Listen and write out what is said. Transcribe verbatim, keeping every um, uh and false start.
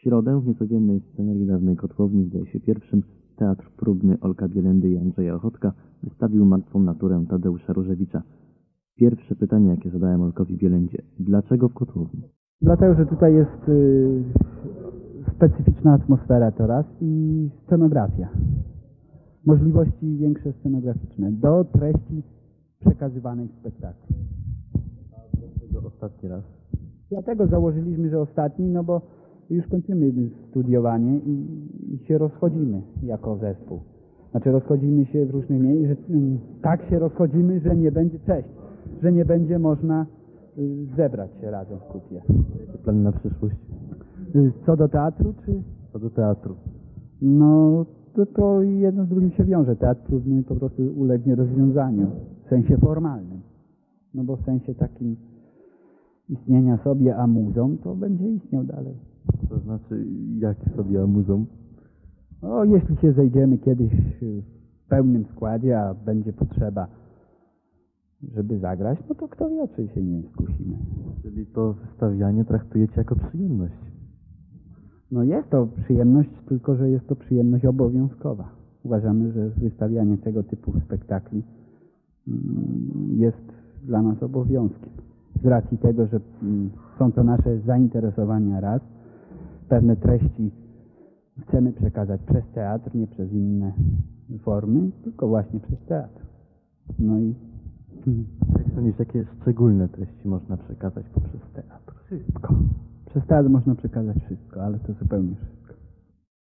środę w niecodziennej scenerii dawnej kotłowni, zdaje się pierwszym, teatr próbny Olka Bielendy i Andrzeja Ochotka wystawił Martwą naturę Tadeusza Różewicza. Pierwsze pytanie, jakie zadałem Olkowi Bielendzie. Dlaczego w kotłowni? Dlatego, że tutaj jest y, specyficzna atmosfera to raz i scenografia. Możliwości większe scenograficzne do treści przekazywanej w spektaklu. A dlaczego ostatni raz? Dlatego założyliśmy, że ostatni, no bo już kończymy studiowanie i, i się rozchodzimy jako zespół. Znaczy rozchodzimy się w różnych miejscach, że um, tak się rozchodzimy, że nie będzie, cześć, że nie będzie można y, zebrać się razem w kupie. Jakie plany na przyszłość? Y, co do teatru, czy? Co do teatru? No, to, to jedno z drugim się wiąże. Teatr próbny po prostu ulegnie rozwiązaniu w sensie formalnym. No bo w sensie takim istnienia sobie amuzą, to będzie istniał dalej. To znaczy, jak sobie amuzą? O, jeśli się zejdziemy kiedyś w pełnym składzie, a będzie potrzeba, żeby zagrać, no to kto wie, czy się nie skusimy. Czyli to wystawianie traktujecie jako przyjemność? No jest to przyjemność, tylko że jest to przyjemność obowiązkowa. Uważamy, że wystawianie tego typu spektakli jest dla nas obowiązkiem. Z racji tego, że są to nasze zainteresowania raz, pewne treści chcemy przekazać przez teatr, nie przez inne formy, tylko właśnie przez teatr. No i jak sądzisz, jakie szczególne treści można przekazać poprzez teatr? Wszystko. Przez teatr można przekazać wszystko, ale to zupełnie wszystko.